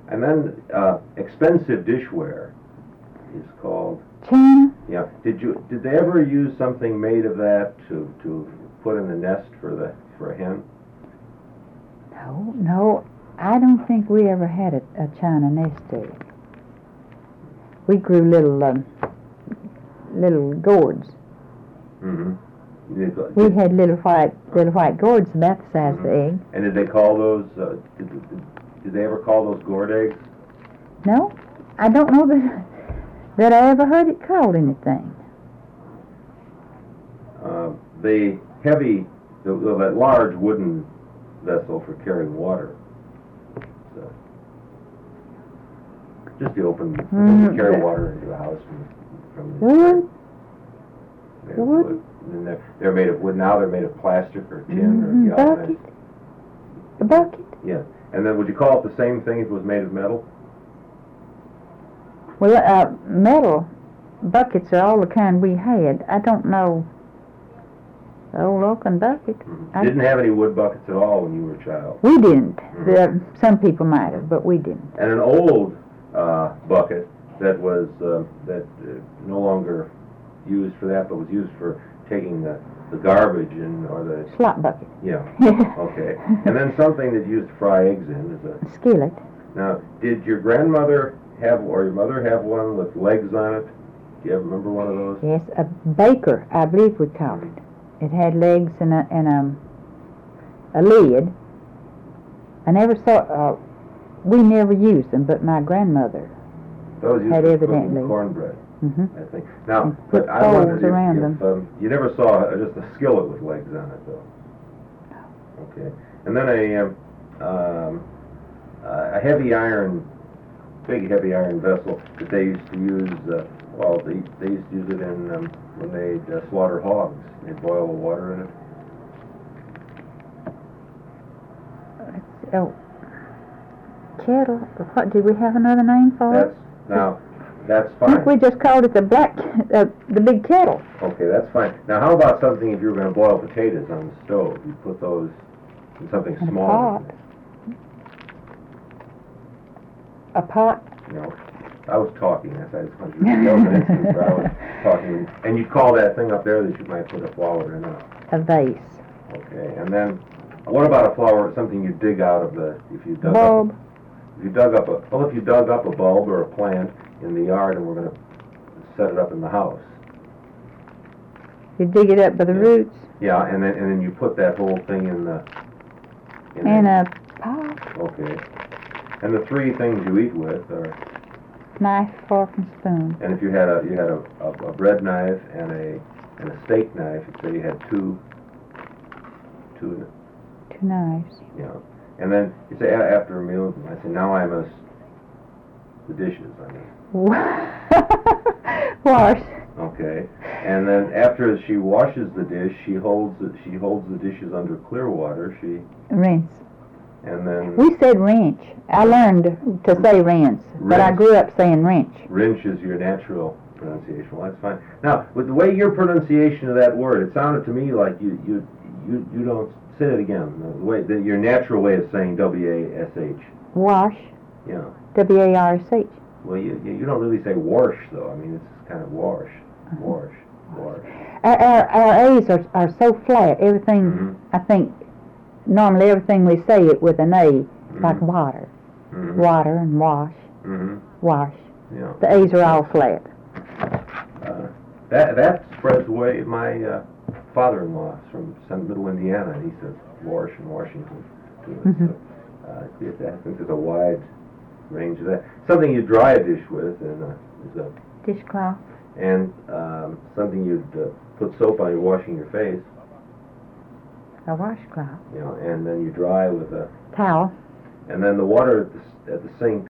And then expensive dishware is called China? Yeah. Did they ever use something made of that to put in the nest for a hen? No, I don't think we ever had a China nest egg. We grew little gourds. Mm-hmm. We had little white gourds about the size of the egg. And did they call those? Did they ever call those gourd eggs? No, I don't know that I ever heard it called anything. That large wooden vessel for carrying water. So, just the open to carry water into a house from the wood. Wood. And they're made of wood now. They're made of plastic or tin or galvanized. A bucket. Yeah. And then would you call it the same thing if it was made of metal? Well, metal buckets are all the kind we had. I don't know. The old oaken bucket. Mm-hmm. Didn't have any wood buckets at all when you were a child? We didn't. Some people might have, but we didn't. And an old bucket that was no longer used for that, but was used for taking the garbage or the slop bucket. Yeah. Okay. And then something that you used to fry eggs in is a skillet. Now, did your grandmother or your mother have one with legs on it? Do you ever remember one of those? Yes, a baker, I believe we called it. It had legs and a lid. I never saw. We never used them, but my grandmother had evidently cornbread. Mm-hmm. I think. Now, put I wondered around if you never saw just a skillet with legs on it, though. No. Okay. And then a heavy iron, big heavy iron vessel that they used to use. They used to use it in when they'd slaughter hogs. They'd boil the water in it. Oh, kettle. What did we have another name for it? That's fine. We just called it the big kettle. Okay, that's fine. Now, how about something if you were going to boil potatoes on the stove? You put those in something small. A pot? No. I was talking. I just wanted you to know an instance where I was talking. And you'd call that thing up there that you might put a flower in. A vase. Okay. And then, what about a flower? Something you dig out of if you dug bulb. If you dug up a bulb or a plant in the yard, and we're going to set it up in the house. You dig it up by the roots. Yeah, and then you put that whole thing in a pot. Okay. And the three things you eat with are knife, fork, and spoon. And if you had a bread knife and a steak knife, so you had two knives. Yeah. And then you say after a meal, I say now I must the dishes. I mean. Wash. Okay. And then after she washes the dish, she holds the dishes under clear water. She rinse. And then we said wrench. I learned to say rinse, but I grew up saying wrench. Wrench is your natural pronunciation. Well, that's fine. Now, with the way your pronunciation of that word, it sounded to me like you don't say it again. The way your natural way of saying W-A-S-H. Wash. Yeah. W-A-R-S-H. Well, you don't really say wash though. I mean, it's kind of wash, wash. Our A's are so flat. Everything I think. Normally, everything we say it with an A, like water. Water and wash. Wash. Yeah. The A's are all flat. That spreads away. My father-in-law is from Middle Indiana, and he says wash and Washington. So, I think there's a wide range of that. Something you dry a dish with is a dishcloth. And something you'd put soap on. You're washing your face. A washcloth. You know, and then you dry with a towel. And then the water at the sink